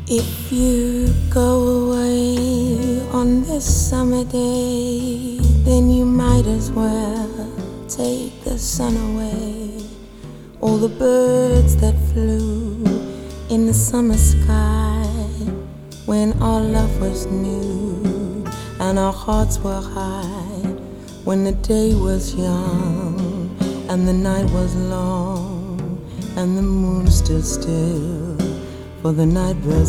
If you go away on this summer day, then you might as well take the sun away. All the birds that flew in the summer sky, when our love was new and our hearts were high, when the day was young and the night was long and the moon stood still, for the night was